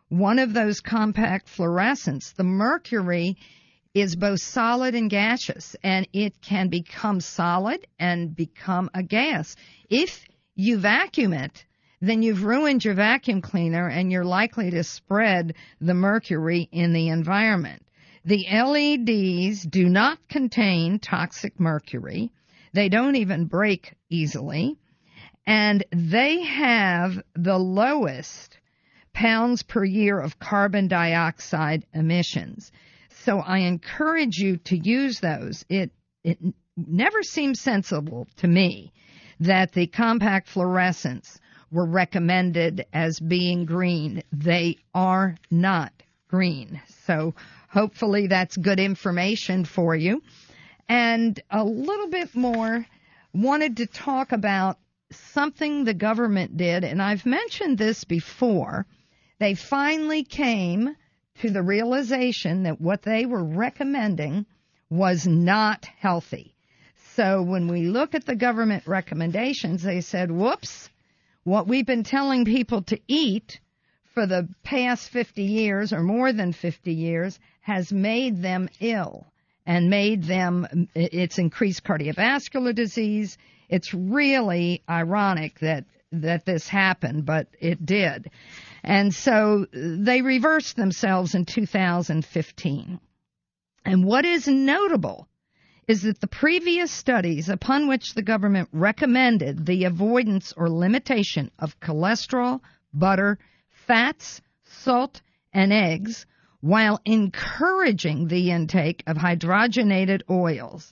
one of those compact fluorescents, the mercury is both solid and gaseous, and it can become solid and become a gas. If you vacuum it, then you've ruined your vacuum cleaner and you're likely to spread the mercury in the environment. The L E Ds do not contain toxic mercury. They don't even break easily. And they have the lowest pounds per year of carbon dioxide emissions. So I encourage you to use those. It, it never seemed sensible to me that the compact fluorescents were recommended as being green. They are not green. So hopefully that's good information for you. And a little bit more, wanted to talk about something the government did, and I've mentioned this before. They finally came to the realization that what they were recommending was not healthy. So when we look at the government recommendations, they said, whoops, what we've been telling people to eat for the past fifty years or more than fifty years has made them ill and made them, it's increased cardiovascular disease. It's really ironic that, that this happened, but it did. And so they reversed themselves in two thousand fifteen. And what is notable is that the previous studies upon which the government recommended the avoidance or limitation of cholesterol, butter, fats, salt, and eggs, while encouraging the intake of hydrogenated oils,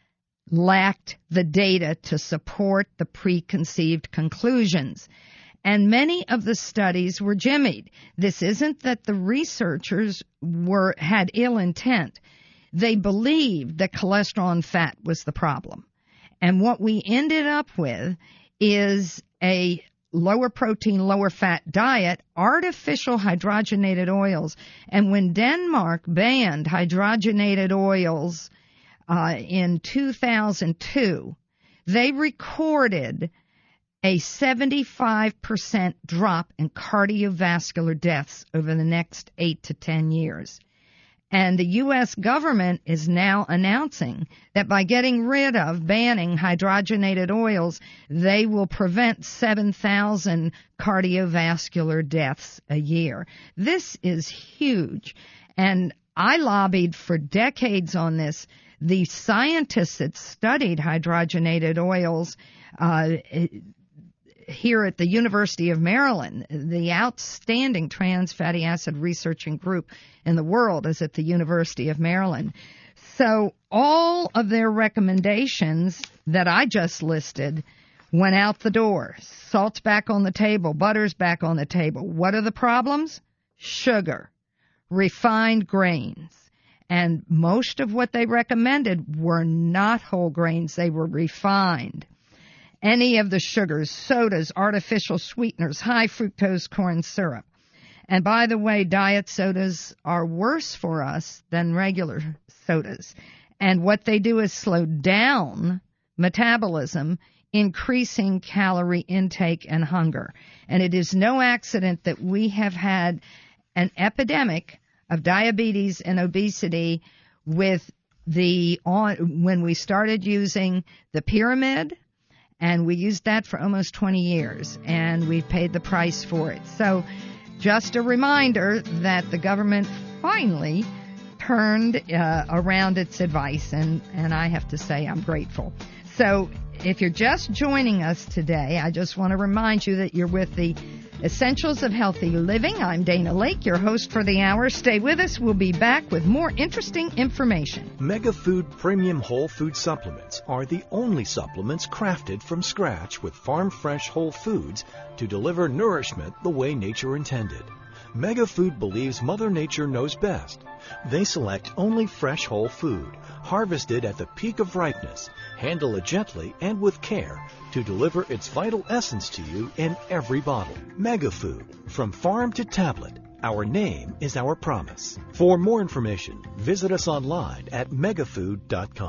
lacked the data to support the preconceived conclusions. And many of the studies were jimmied. This isn't that the researchers were had ill intent. They believed that cholesterol and fat was the problem. And what we ended up with is a lower protein, lower fat diet, artificial hydrogenated oils. And when Denmark banned hydrogenated oils uh, in two thousand two, they recorded a seventy-five percent drop in cardiovascular deaths over the next eight to ten years. And the U S government is now announcing that by getting rid of banning hydrogenated oils, they will prevent seven thousand cardiovascular deaths a year. This is huge. And I lobbied for decades on this. The scientists that studied hydrogenated oils, uh, here at the University of Maryland, the outstanding trans fatty acid researching group in the world is at the University of Maryland. So all of their recommendations that I just listed went out the door. Salt's back on the table, butter's back on the table. What are the problems? Sugar, refined grains. And most of what they recommended were not whole grains, they were refined. Any of the sugars, sodas, artificial sweeteners, high fructose corn syrup. And by the way, diet sodas are worse for us than regular sodas. And what they do is slow down metabolism, increasing calorie intake and hunger. And it is no accident that we have had an epidemic of diabetes and obesity with the on, when we started using the pyramid. And we used that for almost twenty years, and we've paid the price for it. So just a reminder that the government finally turned uh, around its advice, and, and I have to say I'm grateful. So if you're just joining us today, I just want to remind you that you're with the Essentials of Healthy Living. I'm Dana Lake, your host for the hour. Stay with us. We'll be back with more interesting information. MegaFood Premium Whole Food Supplements are the only supplements crafted from scratch with farm-fresh whole foods to deliver nourishment the way nature intended. MegaFood believes Mother Nature knows best. They select only fresh whole food, harvested at the peak of ripeness, handle it gently and with care to deliver its vital essence to you in every bottle. MegaFood, from farm to tablet. Our name is our promise. For more information, visit us online at megafood dot com.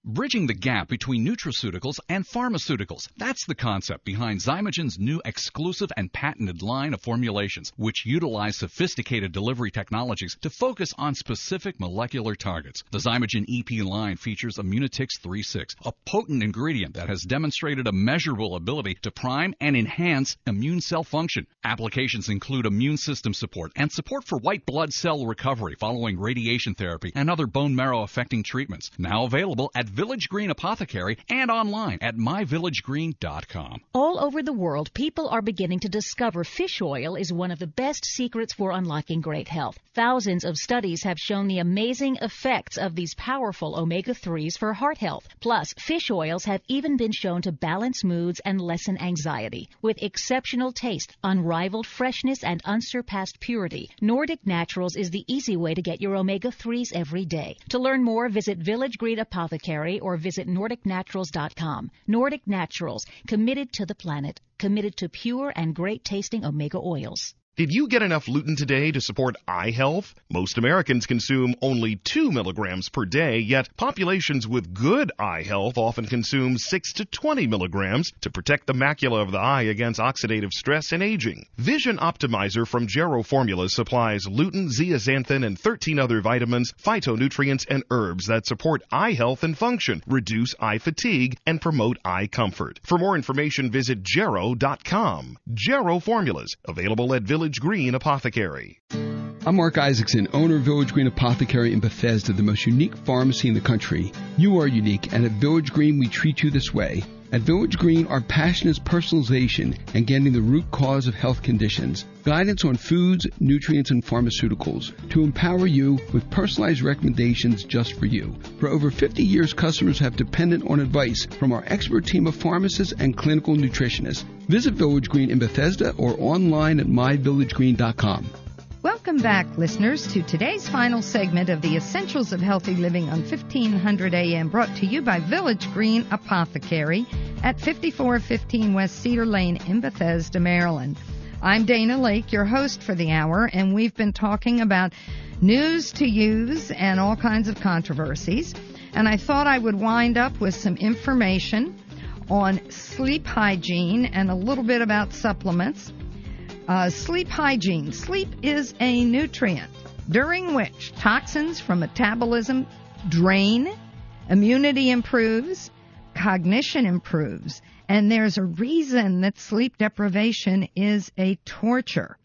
bridging the gap between nutraceuticals and pharmaceuticals. That's the concept behind Zymogen's new exclusive and patented line of formulations, which utilize sophisticated delivery technologies to focus on specific molecular targets. The Zymogen E P line features Immunotix three six, a potent ingredient that has demonstrated a measurable ability to prime and enhance immune cell function. Applications include immune system support and support for white blood cell recovery following radiation therapy and other bone marrow affecting treatments. Now available at Village Green Apothecary and online at my village green dot com. All over the world, people are beginning to discover fish oil is one of the best secrets for unlocking great health. Thousands of studies have shown the amazing effects of these powerful omega threes for heart health. Plus, fish oils have even been shown to balance moods and lessen anxiety. With exceptional taste, unrivaled freshness, and unsurpassed purity, Nordic Naturals is the easy way to get your omega threes every day. To learn more, visit Village Green Apothecary or visit nordic naturals dot com. Nordic Naturals, committed to the planet, committed to pure and great-tasting omega oils. Did you get enough lutein today to support eye health? Most Americans consume only two milligrams per day, yet populations with good eye health often consume six to twenty milligrams to protect the macula of the eye against oxidative stress and aging. Vision Optimizer from Gero Formulas supplies lutein, zeaxanthin, and thirteen other vitamins, phytonutrients, and herbs that support eye health and function, reduce eye fatigue, and promote eye comfort. For more information, visit gero dot com. Gero Formulas, available at Village Green Apothecary. I'm Mark Isaacson, owner of Village Green Apothecary in Bethesda, the most unique pharmacy in the country. You are unique, and at Village Green, we treat you this way. At Village Green, our passion is personalization and getting the root cause of health conditions. Guidance on foods, nutrients, and pharmaceuticals to empower you with personalized recommendations just for you. For over fifty years, customers have depended on advice from our expert team of pharmacists and clinical nutritionists. Visit Village Green in Bethesda or online at my village green dot com. Welcome back, listeners, to today's final segment of the Essentials of Healthy Living on fifteen hundred A M, brought to you by Village Green Apothecary at fifty-four fifteen West Cedar Lane in Bethesda, Maryland. I'm Dana Lake, your host for the hour, and we've been talking about news to use and all kinds of controversies. And I thought I would wind up with some information on sleep hygiene and a little bit about supplements. Uh, sleep hygiene. Sleep is a nutrient during which toxins from metabolism drain, immunity improves, cognition improves, and there's a reason that sleep deprivation is a torture.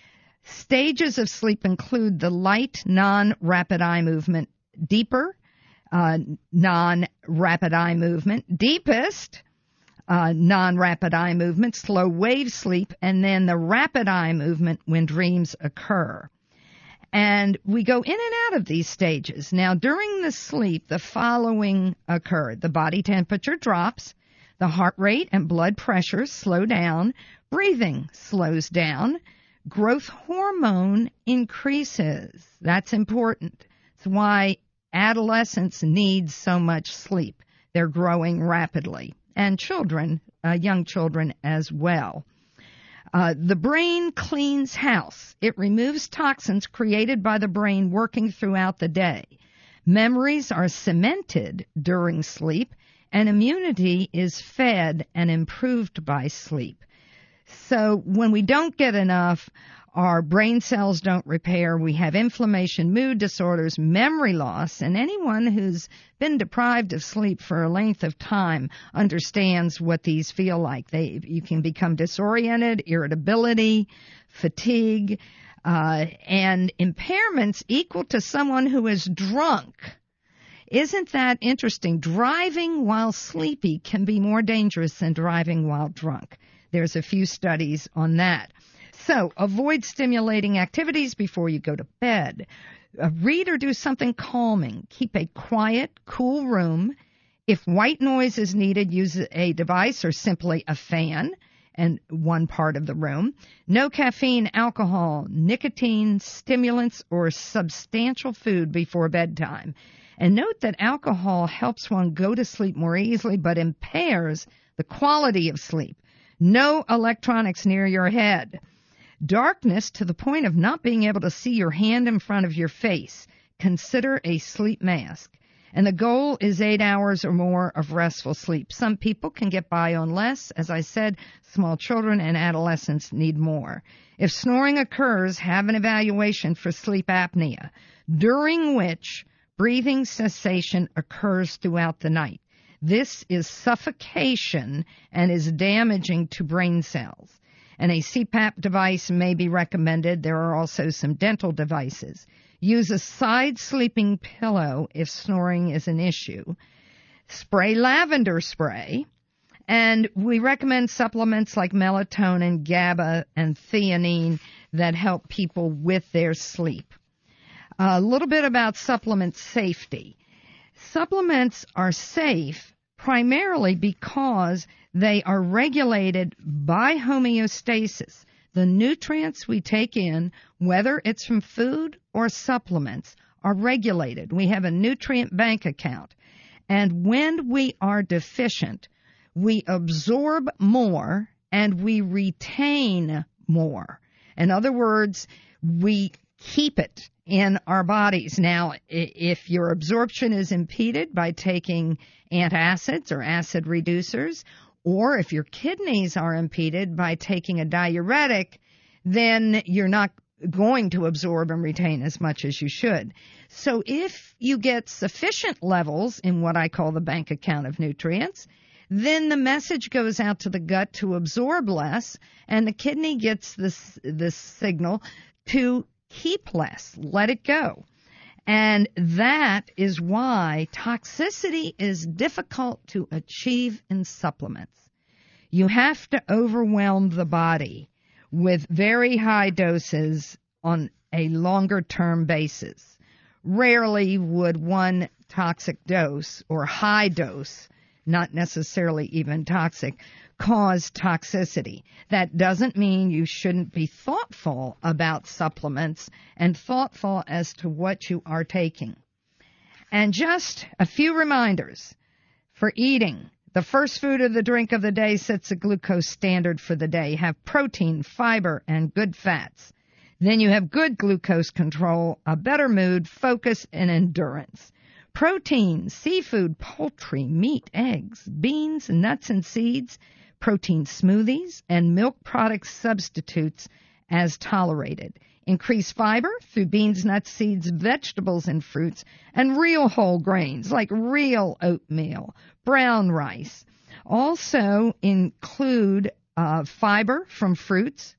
Stages of sleep include the light, non-rapid eye movement, deeper, uh, non-rapid eye movement, deepest, Uh, non-rapid eye movement, slow wave sleep, and then the rapid eye movement when dreams occur. And we go in and out of these stages. Now, during the sleep, the following occur. The body temperature drops, the heart rate and blood pressure slow down, breathing slows down, growth hormone increases. That's important. It's why adolescents need so much sleep. They're growing rapidly. And children, uh, young children as well. Uh, the brain cleans house. It removes toxins created by the brain working throughout the day. Memories are cemented during sleep, and immunity is fed and improved by sleep. So when we don't get enough, our brain cells don't repair. We have inflammation, mood disorders, memory loss, and anyone who's been deprived of sleep for a length of time understands what these feel like. They, you can become disoriented, irritability, fatigue, uh, and impairments equal to someone who is drunk. Isn't that interesting? Driving while sleepy can be more dangerous than driving while drunk. There's a few studies on that. So, avoid stimulating activities before you go to bed. Uh, read or do something calming. Keep a quiet, cool room. If white noise is needed, use a device or simply a fan in one part of the room. No caffeine, alcohol, nicotine, stimulants, or substantial food before bedtime. And note that alcohol helps one go to sleep more easily, but impairs the quality of sleep. No electronics near your head. Darkness to the point of not being able to see your hand in front of your face. Consider a sleep mask. And the goal is eight hours or more of restful sleep. Some people can get by on less. As I said, small children and adolescents need more. If snoring occurs, have an evaluation for sleep apnea, during which breathing cessation occurs throughout the night. This is suffocation and is damaging to brain cells. And a C PAP device may be recommended. There are also some dental devices. Use a side sleeping pillow if snoring is an issue. Spray lavender spray. And we recommend supplements like melatonin, GABA, and theanine that help people with their sleep. A little bit about supplement safety. Supplements are safe primarily because they are regulated by homeostasis. The nutrients we take in, whether it's from food or supplements, are regulated. We have a nutrient bank account. And when we are deficient, we absorb more and we retain more. In other words, we keep it in our bodies. Now, if your absorption is impeded by taking antacids or acid reducers, or if your kidneys are impeded by taking a diuretic, then you're not going to absorb and retain as much as you should. So if you get sufficient levels in what I call the bank account of nutrients, then the message goes out to the gut to absorb less, and the kidney gets this, this signal to keep less, let it go. And that is why toxicity is difficult to achieve in supplements. You have to overwhelm the body with very high doses on a longer-term basis. Rarely would one toxic dose or high dose, not necessarily even toxic, cause toxicity. That doesn't mean you shouldn't be thoughtful about supplements and thoughtful as to what you are taking. And just a few reminders for eating. The first food or the drink of the day sets a glucose standard for the day. Have protein, fiber, and good fats. Then you have good glucose control, a better mood, focus, and endurance. Protein, seafood, poultry, meat, eggs, beans, nuts, and seeds, protein smoothies, and milk product substitutes as tolerated. Increase fiber through beans, nuts, seeds, vegetables, and fruits, and real whole grains like real oatmeal, brown rice. Also include uh, fiber from fruits,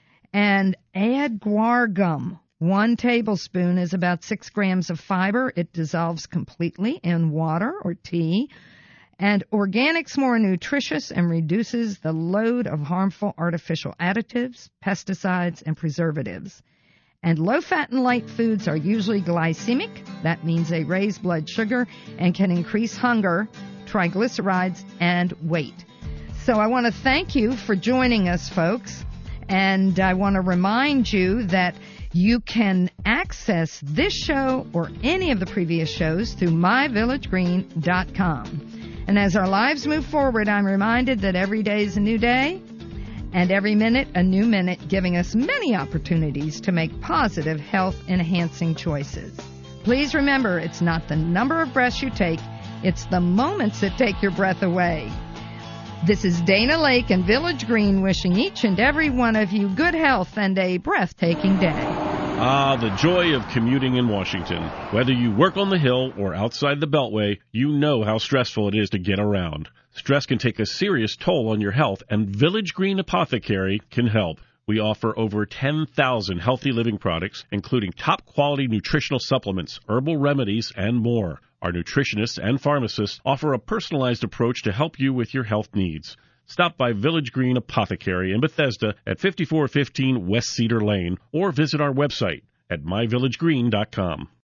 and add guar gum. One tablespoon is about six grams of fiber. It dissolves completely in water or tea. And organic's more nutritious and reduces the load of harmful artificial additives, pesticides, and preservatives. And low-fat and light foods are usually glycemic. That means they raise blood sugar and can increase hunger, triglycerides, and weight. So I want to thank you for joining us, folks. And I want to remind you that you can access this show or any of the previous shows through my village green dot com. And as our lives move forward, I'm reminded that every day is a new day and every minute a new minute, giving us many opportunities to make positive, health-enhancing choices. Please remember, it's not the number of breaths you take, it's the moments that take your breath away. This is Dana Lake and Village Green wishing each and every one of you good health and a breathtaking day. Ah, the joy of commuting in Washington. Whether you work on the Hill or outside the Beltway, you know how stressful it is to get around. Stress can take a serious toll on your health, and Village Green Apothecary can help. We offer over ten thousand healthy living products, including top-quality nutritional supplements, herbal remedies, and more. Our nutritionists and pharmacists offer a personalized approach to help you with your health needs. Stop by Village Green Apothecary in Bethesda at fifty-four fifteen West Cedar Lane or visit our website at my village green dot com.